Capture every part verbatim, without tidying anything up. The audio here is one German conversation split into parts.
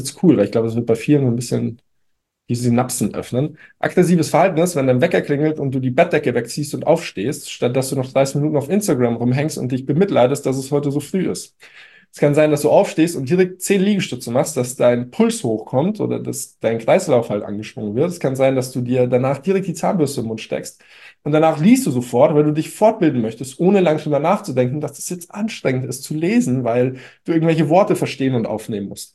ist cool, weil ich glaube, es wird bei vielen so ein bisschen die Synapsen öffnen. Aggressives Verhalten ist, wenn dein Wecker klingelt und du die Bettdecke wegziehst und aufstehst, statt dass du noch dreißig Minuten auf Instagram rumhängst und dich bemitleidest, dass es heute so früh ist. Es kann sein, dass du aufstehst und direkt zehn Liegestütze machst, dass dein Puls hochkommt oder dass dein Kreislauf halt angeschwungen wird. Es kann sein, dass du dir danach direkt die Zahnbürste im Mund steckst und danach liest du sofort, weil du dich fortbilden möchtest, ohne lang drüber nachzudenken, dass es jetzt anstrengend ist zu lesen, weil du irgendwelche Worte verstehen und aufnehmen musst.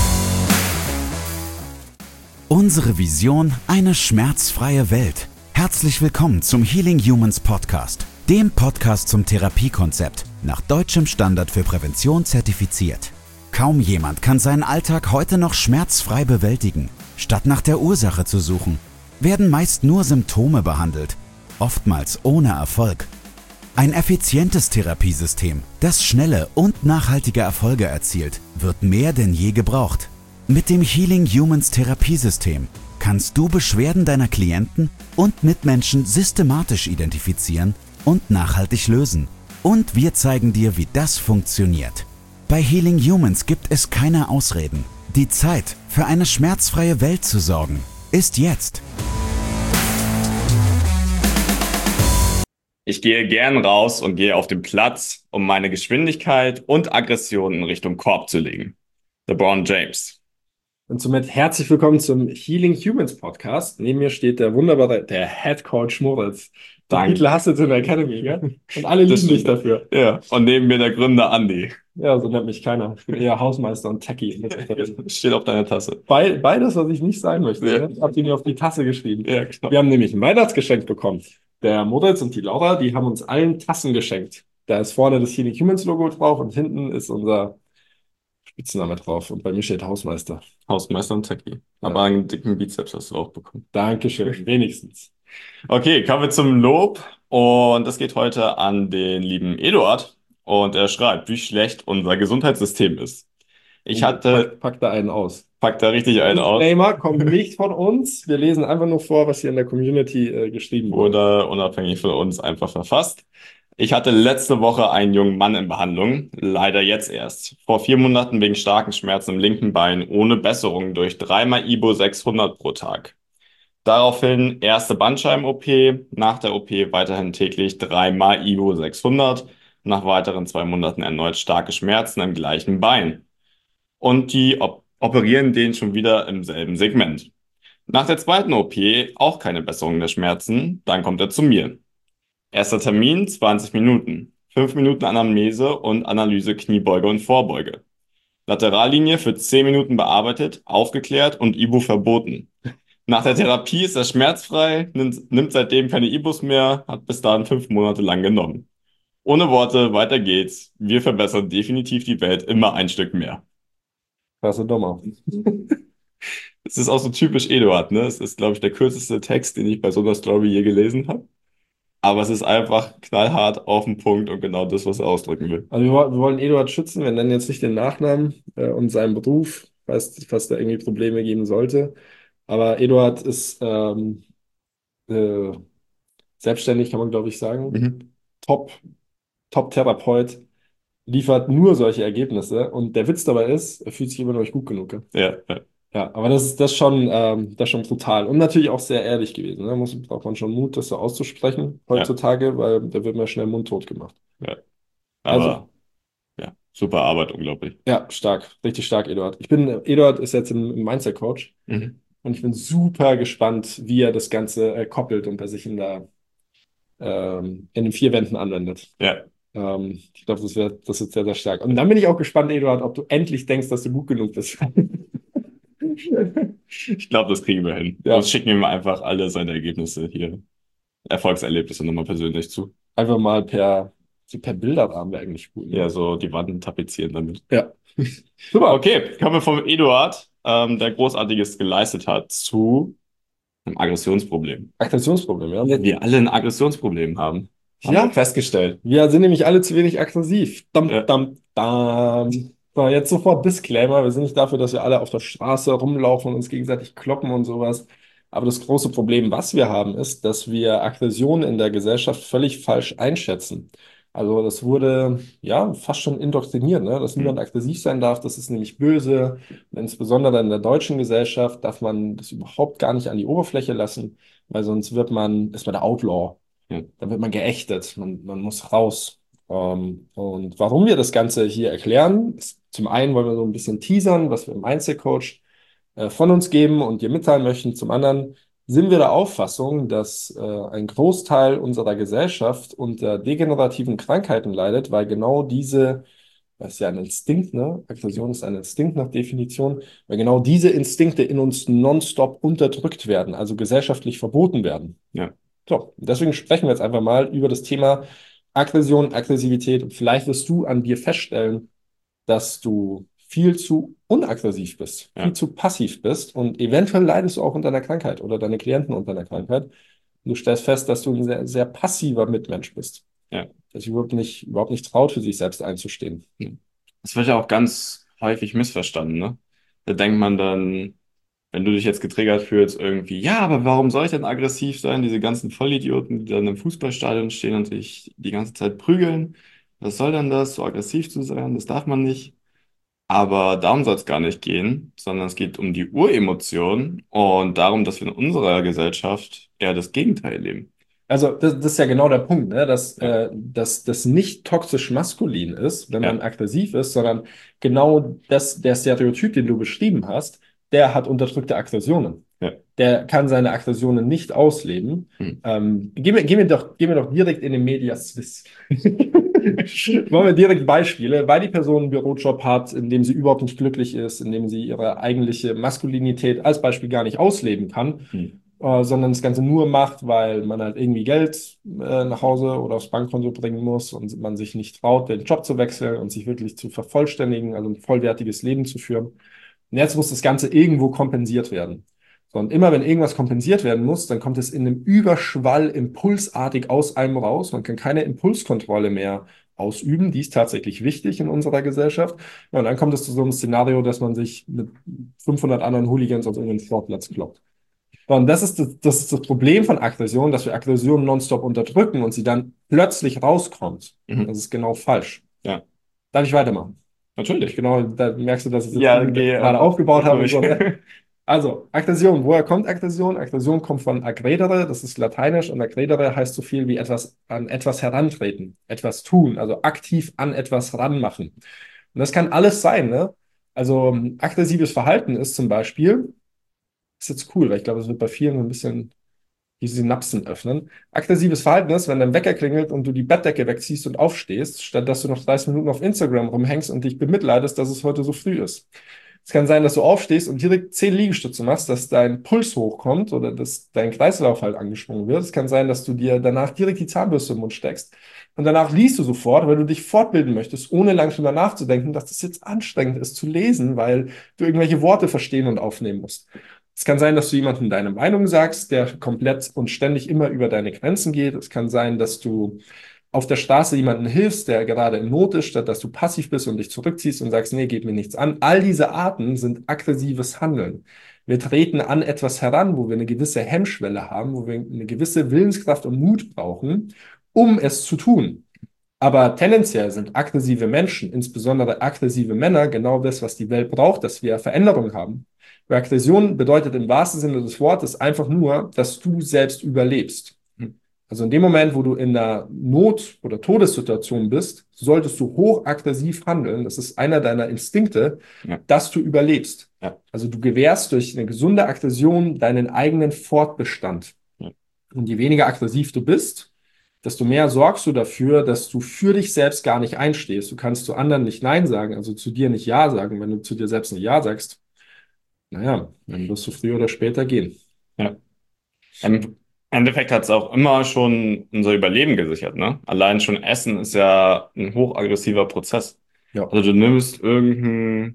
Unsere Vision: eine schmerzfreie Welt. Herzlich willkommen zum Healing Humans Podcast, dem Podcast zum Therapiekonzept, nach deutschem Standard für Prävention zertifiziert. Kaum jemand kann seinen Alltag heute noch schmerzfrei bewältigen. Statt nach der Ursache zu suchen, werden meist nur Symptome behandelt, oftmals ohne Erfolg. Ein effizientes Therapiesystem, das schnelle und nachhaltige Erfolge erzielt, wird mehr denn je gebraucht. Mit dem Healing Humans Therapiesystem kannst du Beschwerden deiner Klienten und Mitmenschen systematisch identifizieren und nachhaltig lösen. Und wir zeigen dir, wie das funktioniert. Bei Healing Humans gibt es keine Ausreden. Die Zeit, für eine schmerzfreie Welt zu sorgen, ist jetzt. Ich gehe gern raus und gehe auf den Platz, um meine Geschwindigkeit und Aggression in Richtung Korb zu legen. LeBron James. Und somit herzlich willkommen zum Healing Humans Podcast. Neben mir steht der wunderbare, der Head Coach Moritz. Den Titel hast du in der Academy, gell? Und alle lieben dich dafür. Ja, und neben mir der Gründer Andi. Ja, so nennt mich keiner. Ich bin eher Hausmeister und Techie. Steht auf deiner Tasse. Be beides, was ich nicht sein möchte. Ja. Ich habe ihn auf die Tasse geschrieben. Ja, genau. Wir haben nämlich ein Weihnachtsgeschenk bekommen. Der Moritz und die Laura, die haben uns allen Tassen geschenkt. Da ist vorne das Healing Humans Logo drauf und hinten ist unser Spitzname drauf. Und bei mir steht Hausmeister. Hausmeister und Techie. Aber Ja. einen dicken Bizeps hast du auch bekommen. Dankeschön, wenigstens. Okay, kommen wir zum Lob. Und das geht heute an den lieben Eduard. Und er schreibt, wie schlecht unser Gesundheitssystem ist. Ich hatte... Pack, pack da einen aus. Pack da richtig einen aus. Disclaimer kommt nicht von uns. Wir lesen einfach nur vor, was hier in der Community äh, geschrieben wurde. Oder unabhängig von uns einfach verfasst. Ich hatte letzte Woche einen jungen Mann in Behandlung, leider jetzt erst. Vor vier Monaten wegen starken Schmerzen im linken Bein, ohne Besserung durch dreimal Ibo sechshundert pro Tag. Daraufhin erste Bandscheiben-O P, nach der O P weiterhin täglich dreimal Ibo sechshundert, nach weiteren zwei Monaten erneut starke Schmerzen im gleichen Bein. Und die op operieren den schon wieder im selben Segment. Nach der zweiten O P auch keine Besserung der Schmerzen, dann kommt er zu mir. Erster Termin, zwanzig Minuten. fünf Minuten Anamnese und Analyse Kniebeuge und Vorbeuge. Laterallinie für zehn Minuten bearbeitet, aufgeklärt und Ibo verboten. Nach der Therapie ist er schmerzfrei, nimmt, nimmt seitdem keine Ibos mehr, hat bis dahin fünf Monate lang genommen. Ohne Worte, weiter geht's. Wir verbessern definitiv die Welt immer ein Stück mehr. Klasse Dommer. Es ist auch so typisch Eduard, ne? Es ist, glaube ich, der kürzeste Text, den ich bei so einer Story je gelesen habe. Aber es ist einfach knallhart auf den Punkt und genau das, was er ausdrücken will. Also wir, wir wollen Eduard schützen, wir nennen jetzt nicht den Nachnamen äh, und seinen Beruf, falls, falls da irgendwie Probleme geben sollte. Aber Eduard ist ähm, äh, selbstständig, kann man glaube ich sagen. Mhm. Top, Top-Therapeut, liefert nur solche Ergebnisse. Und der Witz dabei ist, er fühlt sich immer noch nicht gut genug. Ja, Ja, ja. ja, aber das ist das schon, ähm, das ist schon brutal. Und natürlich auch sehr ehrlich gewesen. Ne? Muss, braucht man schon Mut, das so auszusprechen heutzutage, weil da wird man schnell mundtot gemacht. Ja. Aber Also, ja, super Arbeit, unglaublich. ja, stark, richtig stark, Eduard. Ich bin, Eduard ist jetzt im, im Mindset-Coach Mhm. und ich bin super gespannt, wie er das Ganze äh, koppelt und bei sich in der, ähm, in den vier Wänden anwendet. Ja, Ähm, ich glaube, das wird, das wird sehr, sehr stark. Und dann bin ich auch gespannt, Eduard, ob du endlich denkst, dass du gut genug bist. ich glaube, das kriegen wir hin. Ja. Sonst schicken wir ihm einfach alle seine Ergebnisse hier, Erfolgserlebnisse nochmal persönlich zu. Einfach mal per, so per Bilderrahmen wäre eigentlich gut. Ne? Ja, so die Wanden tapezieren damit. Ja. Super. Okay, kommen wir vom Eduard, ähm, der Großartiges geleistet hat, zu einem Aggressionsproblem. Aggressionsproblem, ja. Wir alle ein Aggressionsproblem haben. Haben Ja. wir festgestellt. Wir sind nämlich alle zu wenig aggressiv. Dam, Ja. dam, dam. So, jetzt sofort Disclaimer. Wir sind nicht dafür, dass wir alle auf der Straße rumlaufen und uns gegenseitig kloppen und sowas. Aber das große Problem, was wir haben, ist, dass wir Aggression in der Gesellschaft völlig falsch einschätzen. Also das wurde ja fast schon indoktriniert, ne? Dass Hm. niemand aggressiv sein darf, das ist nämlich böse. Und insbesondere in der deutschen Gesellschaft darf man das überhaupt gar nicht an die Oberfläche lassen, weil sonst wird man, ist man der Outlaw. Ja, Dann wird man geächtet, man, man muss raus. Ähm, und warum wir das Ganze hier erklären, ist zum einen wollen wir so ein bisschen teasern, was wir im Einzelcoach äh, von uns geben und dir mitteilen möchten. Zum anderen sind wir der Auffassung, dass äh, ein Großteil unserer Gesellschaft unter degenerativen Krankheiten leidet, weil genau diese, das ist ja ein Instinkt, ne? Aggression ist ein Instinkt nach Definition, weil genau diese Instinkte in uns nonstop unterdrückt werden, also gesellschaftlich verboten werden. ja, So, deswegen sprechen wir jetzt einfach mal über das Thema Aggression, Aggressivität und vielleicht wirst du an dir feststellen, dass du viel zu unaggressiv bist, viel ja, zu passiv bist und eventuell leidest du auch unter einer Krankheit oder deine Klienten unter einer Krankheit. Du stellst fest, dass du ein sehr, sehr passiver Mitmensch bist, ja. der sich überhaupt nicht, überhaupt nicht traut, für sich selbst einzustehen. Hm. Das wird ja auch ganz häufig missverstanden, ne? Da denkt man dann, wenn du dich jetzt getriggert fühlst, irgendwie, ja, aber warum soll ich denn aggressiv sein? Diese ganzen Vollidioten, die dann im Fußballstadion stehen und sich die ganze Zeit prügeln. Was soll denn das, so aggressiv zu sein? Das darf man nicht. Aber darum soll es gar nicht gehen, sondern es geht um die Uremotion und darum, dass wir in unserer Gesellschaft eher das Gegenteil leben. Also das, das ist ja genau der Punkt, ne? Dass, Ja, äh, dass das nicht toxisch maskulin ist, wenn man ja, aggressiv ist, sondern genau das, der Stereotyp, den du beschrieben hast, der hat unterdrückte Aggressionen. ja. Der kann seine Aggressionen nicht ausleben. Hm. Ähm, gehen wir, gehen wir doch, gehen wir doch direkt in den Medias Res. Machen wir direkt Beispiele, weil die Person einen Bürojob hat, in dem sie überhaupt nicht glücklich ist, in dem sie ihre eigentliche Maskulinität als Beispiel gar nicht ausleben kann, Hm. äh, sondern das Ganze nur macht, weil man halt irgendwie Geld äh, nach Hause oder aufs Bankkonto bringen muss und man sich nicht traut, den Job zu wechseln und sich wirklich zu vervollständigen, also ein vollwertiges Leben zu führen. Und jetzt muss das Ganze irgendwo kompensiert werden. So, und immer wenn irgendwas kompensiert werden muss, dann kommt es in einem Überschwall impulsartig aus einem raus. Man kann keine Impulskontrolle mehr ausüben. Die ist tatsächlich wichtig in unserer Gesellschaft. Ja, und dann kommt es zu so einem Szenario, dass man sich mit fünfhundert anderen Hooligans auf irgendeinen Sportplatz kloppt. So, und das ist das, das ist das Problem von Aggression, dass wir Aggression nonstop unterdrücken und sie dann plötzlich rauskommt. Mhm. Das ist genau falsch. Ja, Darf ich weitermachen? natürlich. Genau, da merkst du, dass ich das Ja, irgendwie geh gerade einfach aufgebaut habe und durch. so. Ne? Also, Aggression. Woher kommt Aggression? Aggression kommt von aggredere, das ist lateinisch, und aggredere heißt so viel wie etwas an etwas herantreten, etwas tun, also aktiv an etwas ranmachen. Und das kann alles sein, ne? Also, ähm, aggressives Verhalten ist zum Beispiel, ist jetzt cool, weil ich glaube, es wird bei vielen so ein bisschen die Synapsen öffnen. Aggressives Verhalten ist, wenn dein Wecker klingelt und du die Bettdecke wegziehst und aufstehst, statt dass du noch dreißig Minuten auf Instagram rumhängst und dich bemitleidest, dass es heute so früh ist. Es kann sein, dass du aufstehst und direkt zehn Liegestütze machst, dass dein Puls hochkommt oder dass dein Kreislauf halt angeschwungen wird. Es kann sein, dass du dir danach direkt die Zahnbürste im Mund steckst und danach liest du sofort, weil du dich fortbilden möchtest, ohne lang drüber nachzudenken, dass das jetzt anstrengend ist zu lesen, weil du irgendwelche Worte verstehen und aufnehmen musst. Es kann sein, dass du jemandem deine Meinung sagst, der komplett und ständig immer über deine Grenzen geht. Es kann sein, dass du auf der Straße jemanden hilfst, der gerade in Not ist, statt dass du passiv bist und dich zurückziehst und sagst, nee, geht mir nichts an. All diese Arten sind aggressives Handeln. Wir treten an etwas heran, wo wir eine gewisse Hemmschwelle haben, wo wir eine gewisse Willenskraft und Mut brauchen, um es zu tun. Aber tendenziell sind aggressive Menschen, insbesondere aggressive Männer, genau das, was die Welt braucht, dass wir Veränderung haben. Weil Aggression bedeutet im wahrsten Sinne des Wortes einfach nur, dass du selbst überlebst. Also in dem Moment, wo du in einer Not- oder Todessituation bist, solltest du hochaggressiv handeln. Das ist einer deiner Instinkte, Ja, dass du überlebst. ja, Also du gewährst durch eine gesunde Aggression deinen eigenen Fortbestand. ja, Und je weniger aggressiv du bist, desto mehr sorgst du dafür, dass du für dich selbst gar nicht einstehst. Du kannst zu anderen nicht Nein sagen, also zu dir nicht Ja sagen. Wenn du zu dir selbst nicht Ja sagst, naja, dann wirst du früher oder später gehen. ja. Im Endeffekt hat es auch immer schon unser Überleben gesichert, ne? Allein schon Essen ist ja ein hochaggressiver Prozess. Ja. Also du nimmst irgendein,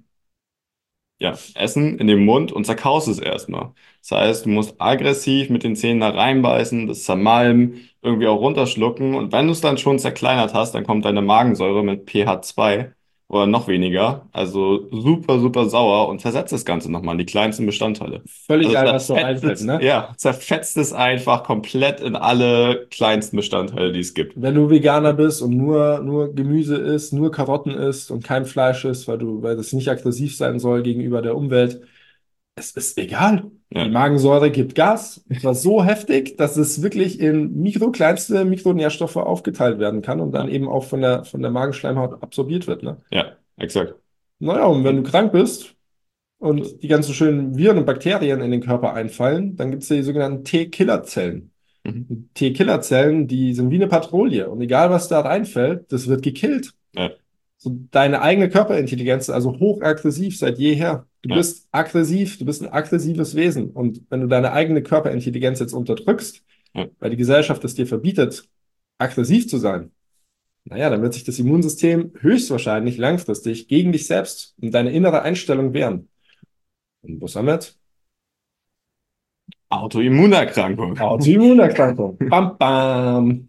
ja, Essen in den Mund und zerkaust es erstmal. Das heißt, du musst aggressiv mit den Zähnen da reinbeißen, das zermalmen, irgendwie auch runterschlucken. Und wenn du es dann schon zerkleinert hast, dann kommt deine Magensäure mit pH zwei oder noch weniger. Also super, super sauer und zersetzt das Ganze nochmal in die kleinsten Bestandteile. Völlig Also geil, was so zerfetzt einfällt, es, ne? ja, zerfetzt es einfach komplett in alle kleinsten Bestandteile, die es gibt. Wenn du Veganer bist und nur, nur Gemüse isst, nur Karotten isst und kein Fleisch isst, weil du, weil das nicht aggressiv sein soll gegenüber der Umwelt, es ist egal. Die Ja, Magensäure gibt Gas. Und zwar so heftig, dass es wirklich in mikrokleinste Mikronährstoffe aufgeteilt werden kann und dann ja, eben auch von der, von der Magenschleimhaut absorbiert wird, ne? ja, exakt. Naja, und wenn du Und krank bist das, und die ganzen schönen Viren und Bakterien in den Körper einfallen, dann gibt es die sogenannten T-Killer-Zellen. mhm. T-Killer-Zellen, die sind wie eine Patrouille. Und egal, was da reinfällt, das wird gekillt. Ja, So deine eigene Körperintelligenz ist also hochaggressiv seit jeher. Du ja, bist aggressiv, du bist ein aggressives Wesen. Und wenn du deine eigene Körperintelligenz jetzt unterdrückst, ja. weil die Gesellschaft es dir verbietet, aggressiv zu sein, naja, dann wird sich das Immunsystem höchstwahrscheinlich langfristig gegen dich selbst und deine innere Einstellung wehren. Und was haben wir jetzt? Autoimmunerkrankung. Autoimmunerkrankung. Bam, bam.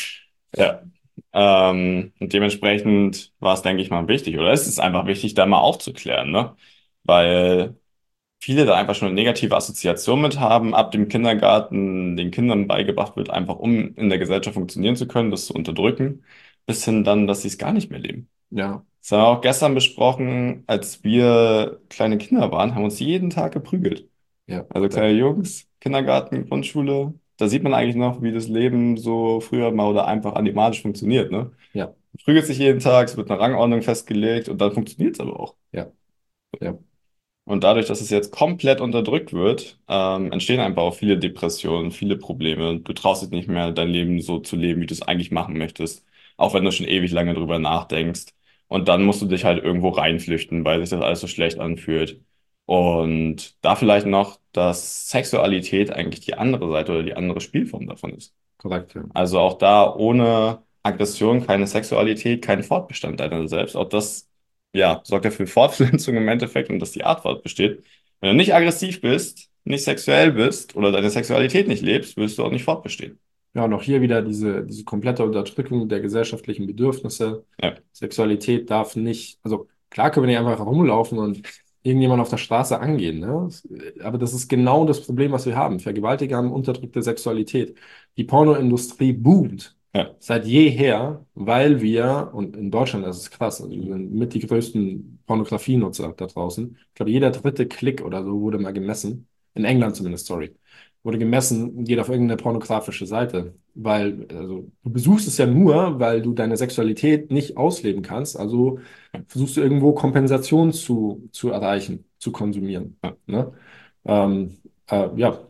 Ja. Ähm, und dementsprechend war es, denke ich mal, wichtig, oder es ist einfach wichtig, da mal aufzuklären, ne? Weil viele da einfach schon eine negative Assoziation mit haben, ab dem Kindergarten den Kindern beigebracht wird, einfach um in der Gesellschaft funktionieren zu können, das zu unterdrücken, bis hin dann, dass sie es gar nicht mehr leben. Ja, Das haben wir auch gestern besprochen, als wir kleine Kinder waren, haben uns jeden Tag geprügelt. ja, Also ja, kleine Jungs, Kindergarten, Grundschule, da sieht man eigentlich noch, wie das Leben so früher mal oder einfach animalisch funktioniert, ne? ja, Man prügelt sich jeden Tag, es wird eine Rangordnung festgelegt und dann funktioniert es aber auch. ja, ja. Und dadurch, dass es jetzt komplett unterdrückt wird, ähm, entstehen einfach auch viele Depressionen, viele Probleme. Du traust dich nicht mehr, dein Leben so zu leben, wie du es eigentlich machen möchtest, auch wenn du schon ewig lange drüber nachdenkst. Und dann musst du dich halt irgendwo reinflüchten, weil sich das alles so schlecht anfühlt. Und da vielleicht noch, dass Sexualität eigentlich die andere Seite oder die andere Spielform davon ist. Korrekt, ja. Also auch da ohne Aggression keine Sexualität, kein Fortbestand deiner selbst. Auch das, ja, sorgt ja für Fortpflanzung im Endeffekt und dass die Art fortbesteht. Wenn du nicht aggressiv bist, nicht sexuell bist oder deine Sexualität nicht lebst, wirst du auch nicht fortbestehen. Ja, und auch hier wieder diese, diese komplette Unterdrückung der gesellschaftlichen Bedürfnisse. Ja, Sexualität darf nicht, also klar können wir nicht einfach rumlaufen und irgendjemand auf der Straße angehen, ne? Aber das ist genau das Problem, was wir haben. Vergewaltiger haben unterdrückte Sexualität. Die Pornoindustrie boomt ja, seit jeher, weil wir, und in Deutschland ist es krass, also wir sind mit die größten Pornografienutzer da draußen. Ich glaube, jeder dritte Klick oder so wurde mal gemessen. In England zumindest, sorry, wurde gemessen, geht auf irgendeine pornografische Seite. Weil, also, du besuchst es ja nur, weil du deine Sexualität nicht ausleben kannst. Also versuchst du irgendwo Kompensation zu, zu erreichen, zu konsumieren. ja, Ne? Ähm, äh, ja,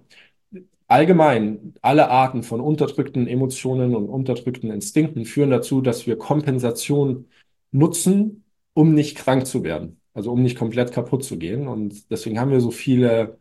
allgemein, alle Arten von unterdrückten Emotionen und unterdrückten Instinkten führen dazu, dass wir Kompensation nutzen, um nicht krank zu werden. Also um nicht komplett kaputt zu gehen. Und deswegen haben wir so viele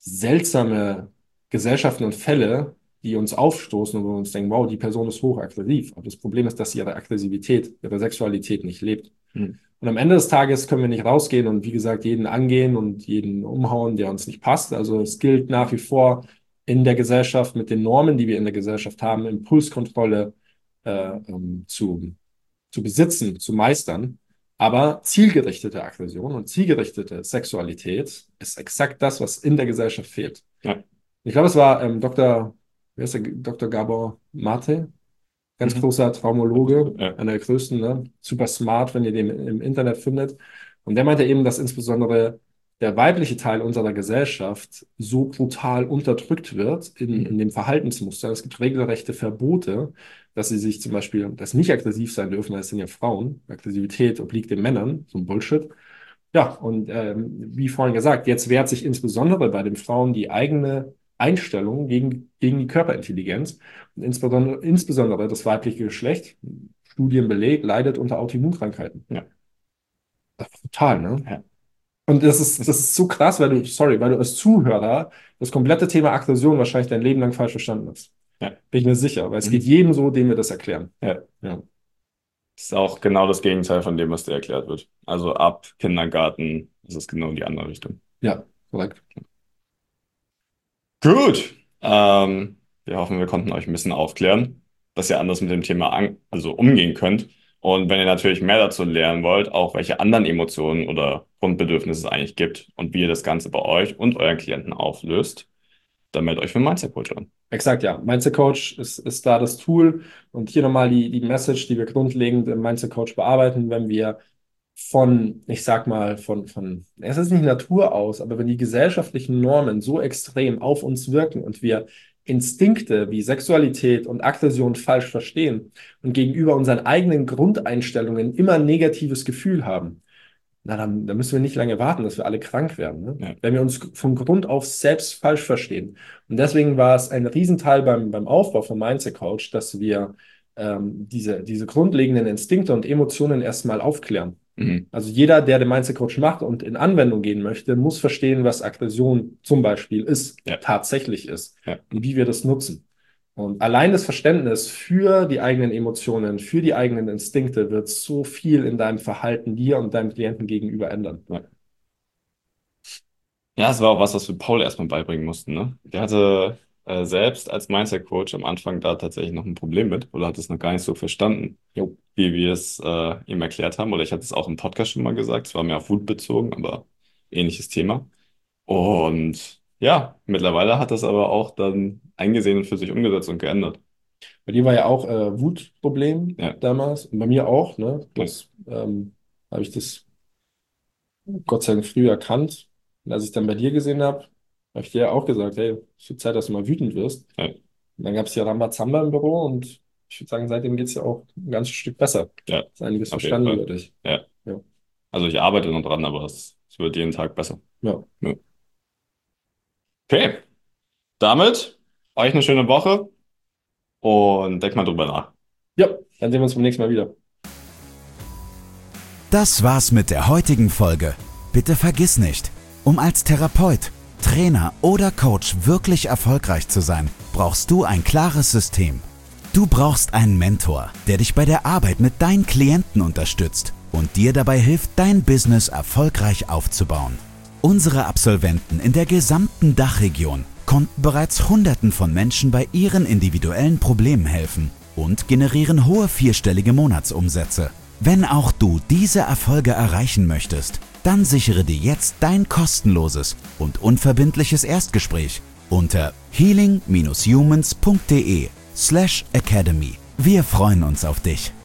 seltsame Gesellschaften und Fälle, die uns aufstoßen und wo wir uns denken, wow, die Person ist hochaggressiv. Aber das Problem ist, dass sie ihre Aggressivität, ihre Sexualität nicht lebt. hm, Und am Ende des Tages können wir nicht rausgehen und wie gesagt jeden angehen und jeden umhauen, der uns nicht passt. Also es gilt nach wie vor in der Gesellschaft mit den Normen, die wir in der Gesellschaft haben, Impulskontrolle äh, ähm, zu, zu besitzen, zu meistern. Aber zielgerichtete Aggression und zielgerichtete Sexualität ist exakt das, was in der Gesellschaft fehlt. ja, Ich glaube, es war ähm, Doktor, wer ist der, Doktor Gabor Mate, ganz mhm, großer Traumologe, ja, einer der größten, ne? Super smart, wenn ihr den im Internet findet. Und der meinte eben, dass insbesondere der weibliche Teil unserer Gesellschaft so brutal unterdrückt wird in, mhm, in dem Verhaltensmuster. Es gibt regelrechte Verbote, dass sie sich zum Beispiel, dass nicht aggressiv sein dürfen, weil es sind ja Frauen. Aggressivität obliegt den Männern, so ein Bullshit. Ja, und ähm, wie vorhin gesagt, jetzt wehrt sich insbesondere bei den Frauen die eigene Einstellung gegen, gegen die Körperintelligenz. Und insbesondere, insbesondere das weibliche Geschlecht, Studien belegt, leidet unter Autoimmunkrankheiten. ja, Das ist brutal, ne? ja, Und das ist, das ist so krass, weil du, sorry, weil du als Zuhörer das komplette Thema Aggression wahrscheinlich dein Leben lang falsch verstanden hast. ja, Bin ich mir sicher, weil es geht mhm, jedem so, dem wir das erklären. ja. Ja, Das ist auch genau das Gegenteil von dem, was dir erklärt wird. Also ab Kindergarten ist es genau in die andere Richtung. ja, korrekt. Gut. Ähm, wir hoffen, wir konnten euch ein bisschen aufklären, dass ihr anders mit dem Thema an also umgehen könnt Und wenn ihr natürlich mehr dazu lernen wollt, auch welche anderen Emotionen oder Grundbedürfnisse es eigentlich gibt und wie ihr das Ganze bei euch und euren Klienten auflöst, dann meldet euch für den Mindset Coach an. Exakt, ja. Mindset Coach ist, ist da das Tool. Und hier nochmal die, die Message, die wir grundlegend im Mindset Coach bearbeiten, wenn wir von, ich sag mal, von, von, es ist nicht Natur aus, aber wenn die gesellschaftlichen Normen so extrem auf uns wirken und wir Instinkte wie Sexualität und Aggression falsch verstehen und gegenüber unseren eigenen Grundeinstellungen immer ein negatives Gefühl haben, na, dann, dann müssen wir nicht lange warten, dass wir alle krank werden, ne? Ja. Wenn wir uns von Grund auf selbst falsch verstehen. Und deswegen war es ein Riesenteil beim, beim Aufbau von Mindset Coach, dass wir ähm, diese, diese grundlegenden Instinkte und Emotionen erstmal aufklären. Mhm. Also jeder, der den Mindset Coach macht und in Anwendung gehen möchte, muss verstehen, was Aggression zum Beispiel ist, Ja. tatsächlich ist, Ja. und wie wir das nutzen. Und allein das Verständnis für die eigenen Emotionen, für die eigenen Instinkte wird so viel in deinem Verhalten dir und deinem Klienten gegenüber ändern. Ja. Ja, es war auch was, was wir Paul erstmal beibringen mussten, ne? Der hatte äh, selbst als Mindset-Coach am Anfang da tatsächlich noch ein Problem mit oder hat es noch gar nicht so verstanden, Jo. wie wir es äh, ihm erklärt haben. Oder ich hatte es auch im Podcast schon mal gesagt, es war mehr auf Wut bezogen, aber ähnliches Thema. Und ja, mittlerweile hat das aber auch dann eingesehen und für sich umgesetzt und geändert. Bei dir war ja auch äh, Wutproblem Ja. damals und bei mir auch, ne? Das ähm, habe ich das Gott sei Dank früh erkannt. Und als ich dann bei dir gesehen habe, habe ich dir ja auch gesagt, hey, es wird Zeit, dass du mal wütend wirst. Ja. Und dann gab es ja Rambazamba im Büro und ich würde sagen, seitdem geht es ja auch ein ganzes Stück besser. Ja, Ist einiges auf jeden verstanden Fall. über dich. Ja. Ja. Also ich arbeite noch dran, aber es, es wird jeden Tag besser. Ja. Ja. Okay, damit euch eine schöne Woche und denkt mal drüber nach. Ja, dann sehen wir uns beim nächsten Mal wieder. Das war's mit der heutigen Folge. Bitte vergiss nicht, um als Therapeut, Trainer oder Coach wirklich erfolgreich zu sein, brauchst du ein klares System. Du brauchst einen Mentor, der dich bei der Arbeit mit deinen Klienten unterstützt und dir dabei hilft, dein Business erfolgreich aufzubauen. Unsere Absolventen in der gesamten Dachregion konnten bereits Hunderten von Menschen bei ihren individuellen Problemen helfen und generieren hohe vierstellige Monatsumsätze. Wenn auch du diese Erfolge erreichen möchtest, dann sichere dir jetzt dein kostenloses und unverbindliches Erstgespräch unter healing dash humans punkt de slash academy. Wir freuen uns auf dich.